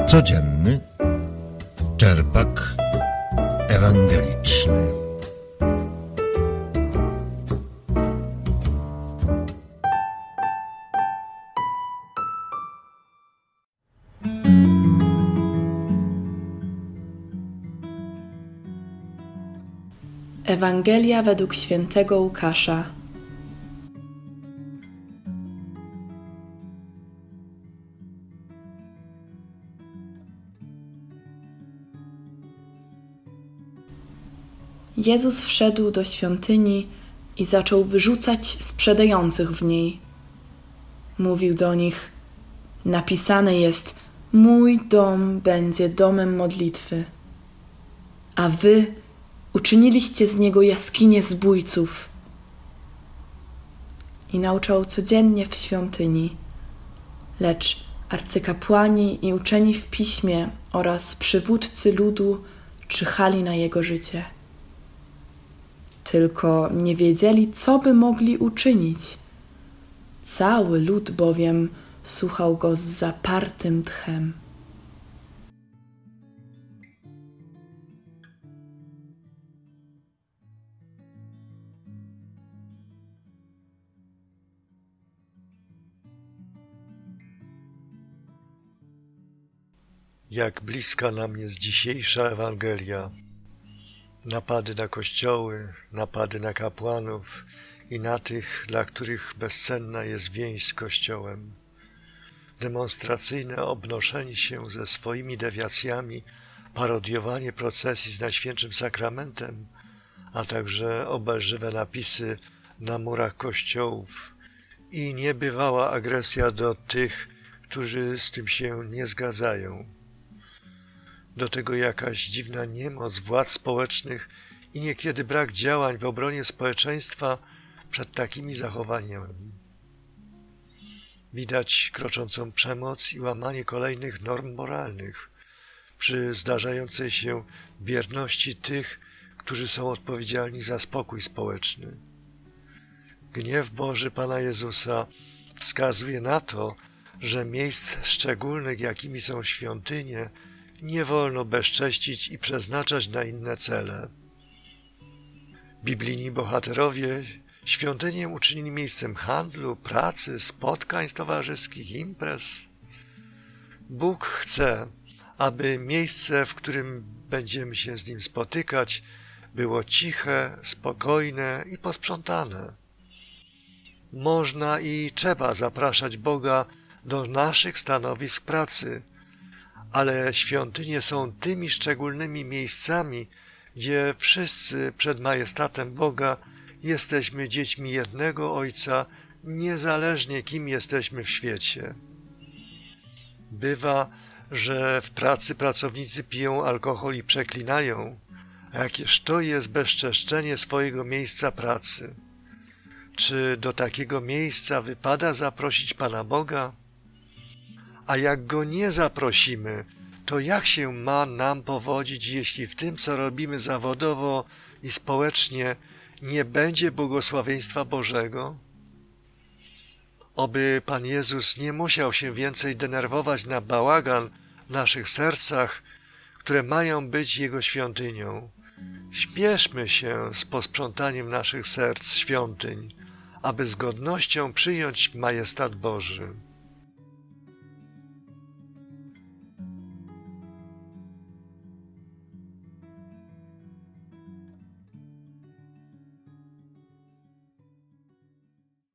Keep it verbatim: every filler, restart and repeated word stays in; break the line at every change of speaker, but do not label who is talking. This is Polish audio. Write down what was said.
Codzienny czerpak ewangeliczny.
Ewangelia według świętego Łukasza. Jezus wszedł do świątyni i zaczął wyrzucać sprzedających w niej. Mówił do nich: napisane jest: mój dom będzie domem modlitwy, a wy uczyniliście z niego jaskinię zbójców. I nauczał codziennie w świątyni, lecz arcykapłani i uczeni w piśmie oraz przywódcy ludu czyhali na jego życie. Tylko nie wiedzieli, co by mogli uczynić. Cały lud bowiem słuchał go z zapartym tchem.
Jak bliska nam jest dzisiejsza Ewangelia. Napady na kościoły, napady na kapłanów i na tych, dla których bezcenna jest więź z Kościołem. Demonstracyjne obnoszenie się ze swoimi dewiacjami, parodiowanie procesji z Najświętszym Sakramentem, a także obelżywe napisy na murach kościołów i niebywała agresja do tych, którzy z tym się nie zgadzają. Do tego jakaś dziwna niemoc władz społecznych i niekiedy brak działań w obronie społeczeństwa przed takimi zachowaniami. Widać kroczącą przemoc i łamanie kolejnych norm moralnych przy zdarzającej się bierności tych, którzy są odpowiedzialni za spokój społeczny. Gniew Boży Pana Jezusa wskazuje na to, że miejsc szczególnych, jakimi są świątynie, nie wolno bezcześcić i przeznaczać na inne cele. Biblijni bohaterowie świątynię uczynili miejscem handlu, pracy, spotkań towarzyskich, imprez. Bóg chce, aby miejsce, w którym będziemy się z Nim spotykać, było ciche, spokojne i posprzątane. Można i trzeba zapraszać Boga do naszych stanowisk pracy, ale świątynie są tymi szczególnymi miejscami, gdzie wszyscy przed majestatem Boga jesteśmy dziećmi jednego Ojca, niezależnie kim jesteśmy w świecie. Bywa, że w pracy pracownicy piją alkohol i przeklinają, a jakież to jest bezczeszczenie swojego miejsca pracy. Czy do takiego miejsca wypada zaprosić Pana Boga? A jak Go nie zaprosimy, to jak się ma nam powodzić, jeśli w tym, co robimy zawodowo i społecznie, nie będzie błogosławieństwa Bożego? Oby Pan Jezus nie musiał się więcej denerwować na bałagan w naszych sercach, które mają być Jego świątynią. Śpieszmy się z posprzątaniem naszych serc, świątyń, aby z godnością przyjąć majestat Boży.